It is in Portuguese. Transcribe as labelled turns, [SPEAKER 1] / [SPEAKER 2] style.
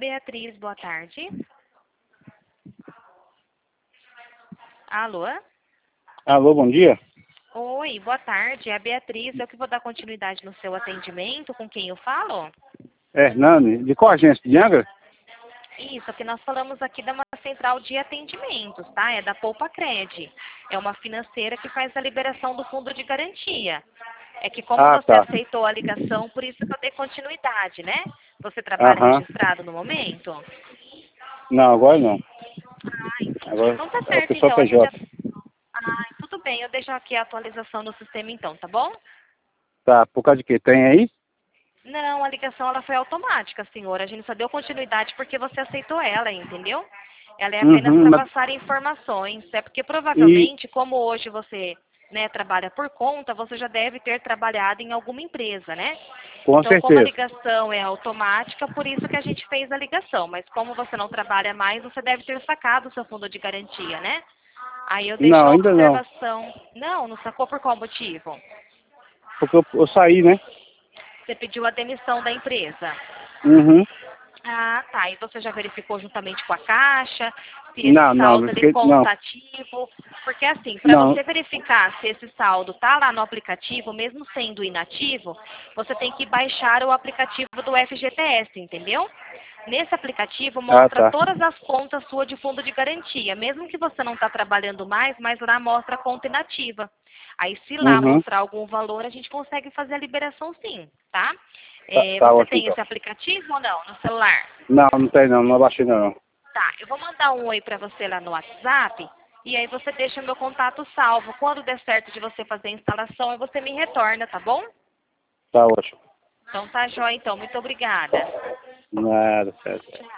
[SPEAKER 1] Beatriz, boa tarde. Alô?
[SPEAKER 2] Alô, bom dia.
[SPEAKER 1] Oi, boa tarde. É a Beatriz. Eu que vou dar continuidade no seu atendimento. Com quem eu falo?
[SPEAKER 2] Hernani, de qual agência? De Angra?
[SPEAKER 1] Isso, que nós falamos aqui da uma central de atendimentos, tá? É da Poupa Cred. É uma financeira que faz a liberação do fundo de garantia. É que como você
[SPEAKER 2] Tá.
[SPEAKER 1] aceitou a ligação, por isso que eu dei continuidade, né? Você trabalha
[SPEAKER 2] Aham.
[SPEAKER 1] registrado no momento?
[SPEAKER 2] Não, agora não.
[SPEAKER 1] Ah, entendi.
[SPEAKER 2] Agora
[SPEAKER 1] Então tá
[SPEAKER 2] é o
[SPEAKER 1] certo,
[SPEAKER 2] pessoal
[SPEAKER 1] então. A gente...
[SPEAKER 2] PJ.
[SPEAKER 1] Ah, tudo bem. Eu deixo aqui a atualização do sistema, então, tá bom?
[SPEAKER 2] Tá, por causa de quê? Tem aí?
[SPEAKER 1] Não, a ligação ela foi automática, senhor. A gente só deu continuidade porque você aceitou ela, entendeu? Ela é apenas
[SPEAKER 2] Uhum,
[SPEAKER 1] para
[SPEAKER 2] mas...
[SPEAKER 1] passar informações. É porque
[SPEAKER 2] E,
[SPEAKER 1] provavelmente, como hoje você, né, trabalha por conta, você já deve ter trabalhado em alguma empresa, né?
[SPEAKER 2] com
[SPEAKER 1] Então, como a
[SPEAKER 2] certeza.
[SPEAKER 1] ligação é automática, por isso que a gente fez a ligação. Mas como você não trabalha mais, você deve ter sacado o seu fundo de garantia, né? Aí eu deixo
[SPEAKER 2] Não,
[SPEAKER 1] a
[SPEAKER 2] ainda não.
[SPEAKER 1] observação. Não sacou por qual motivo?
[SPEAKER 2] Porque eu saí, né?
[SPEAKER 1] Você pediu a demissão da empresa.
[SPEAKER 2] Uhum.
[SPEAKER 1] Ah, tá. E você já verificou juntamente com a Caixa se esse
[SPEAKER 2] Não,
[SPEAKER 1] saldo ele
[SPEAKER 2] porque,
[SPEAKER 1] consta ativo? Porque assim, para
[SPEAKER 2] não.
[SPEAKER 1] você verificar se esse saldo tá lá no aplicativo, mesmo sendo inativo, você tem que baixar o aplicativo do FGTS, entendeu? Nesse aplicativo mostra
[SPEAKER 2] Tá.
[SPEAKER 1] todas as contas suas de fundo de garantia, mesmo que você não está trabalhando mais, mas lá mostra a conta inativa. Aí se lá
[SPEAKER 2] Uhum.
[SPEAKER 1] mostrar algum valor, a gente consegue fazer a liberação sim, tá?
[SPEAKER 2] Tá
[SPEAKER 1] Você
[SPEAKER 2] ótimo,
[SPEAKER 1] tem
[SPEAKER 2] então.
[SPEAKER 1] esse aplicativo ou não, no celular?
[SPEAKER 2] Não tem não, não abaixei ainda não.
[SPEAKER 1] Tá, eu vou mandar um oi para você lá no WhatsApp e aí você deixa o meu contato salvo. Quando der certo de você fazer a instalação, aí você me retorna, tá bom?
[SPEAKER 2] Tá ótimo.
[SPEAKER 1] Então tá jóia, então. Muito obrigada.
[SPEAKER 2] Nada, certo.